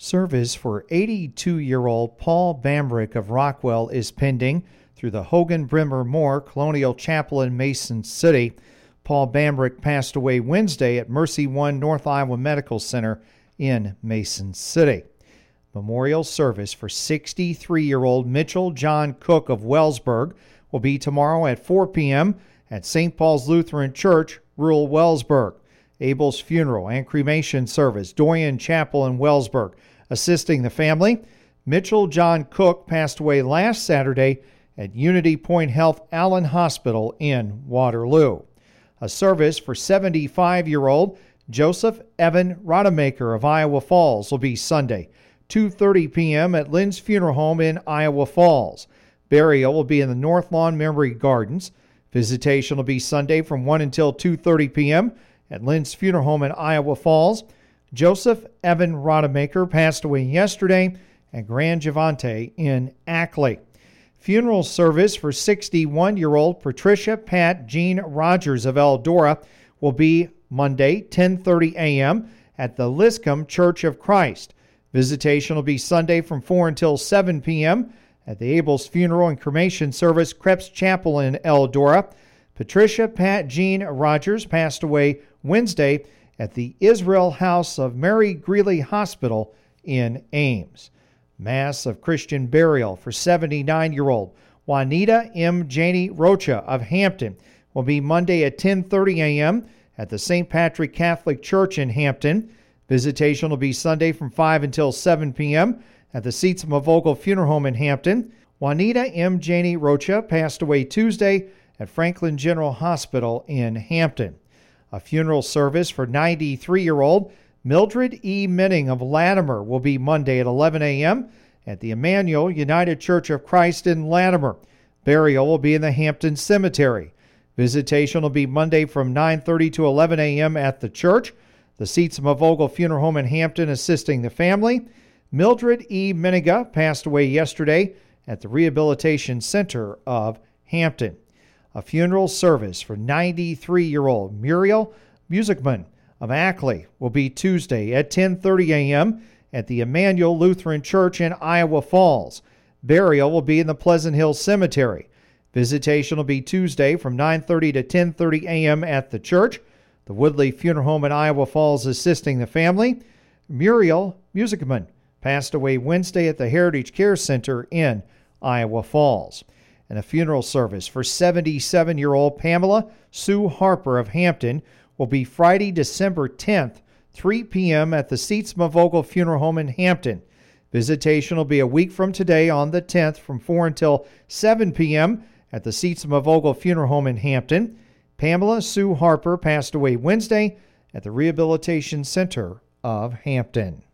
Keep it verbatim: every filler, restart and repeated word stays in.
Service for eighty-two-year-old Paul Bambrick of Rockwell is pending through the Hogan Brimmer Moore Colonial Chapel in Mason City. Paul Bambrick passed away Wednesday at Mercy One North Iowa Medical Center in Mason City. Memorial service for sixty-three-year-old Mitchell John Cook of Wellsburg will be tomorrow at four p.m. at Saint Paul's Lutheran Church, rural Wellsburg. Abel's funeral and cremation service, Dorian Chapel in Wellsburg. Assisting the family, Mitchell John Cook passed away last Saturday at Unity Point Health Allen Hospital in Waterloo. A service for seventy-five-year-old Joseph Evan Rodemaker of Iowa Falls will be Sunday, two thirty p.m. at Lynn's Funeral Home in Iowa Falls. Burial will be in the North Lawn Memory Gardens. Visitation will be Sunday from one until two thirty p.m. at Lynn's Funeral Home in Iowa Falls. Joseph Evan Rodemaker passed away yesterday at Grand Javante in Ackley. Funeral service for sixty-one-year-old Patricia Pat Jean Rogers of Eldora will be Monday, ten thirty a.m. at the Liscombe Church of Christ. Visitation will be Sunday from four until seven p.m. at the Abel's Funeral and Cremation Service, Krebs Chapel in Eldora. Patricia Pat Jean Rogers passed away Wednesday at the Israel House of Mary Greeley Hospital in Ames. Mass of Christian burial for seventy-nine-year-old Juanita M. Janie Rocha of Hampton will be Monday at ten thirty a.m. at the Saint Patrick Catholic Church in Hampton. Visitation will be Sunday from five until seven p.m. at the Seatsma Vogel Funeral Home in Hampton. Juanita M. Janie Rocha passed away Tuesday at Franklin General Hospital in Hampton. A funeral service for ninety-three-year-old Mildred E. Minning of Latimer will be Monday at eleven a.m. at the Emmanuel United Church of Christ in Latimer. Burial will be in the Hampton Cemetery. Visitation will be Monday from nine thirty to eleven a.m. at the church. The Seatsma Vogel Funeral Home in Hampton assisting the family. Mildred E. Miniga passed away yesterday at the Rehabilitation Center of Hampton. A funeral service for ninety-three-year-old Muriel Musicman of Ackley will be Tuesday at ten thirty a.m. at the Emmanuel Lutheran Church in Iowa Falls. Burial will be in the Pleasant Hill Cemetery. Visitation will be Tuesday from nine thirty to ten thirty a.m. at the church. The Woodley Funeral Home in Iowa Falls assisting the family. Muriel Musicman passed away Wednesday at the Heritage Care Center in Iowa Falls. And a funeral service for seventy-seven-year-old Pamela Sue Harper of Hampton will be Friday, December tenth, three p.m. at the Seatsma Vogel Funeral Home in Hampton. Visitation will be a week from today on the tenth from four until seven p.m. at the Seatsma Vogel Funeral Home in Hampton. Pamela Sue Harper passed away Wednesday at the Rehabilitation Center of Hampton.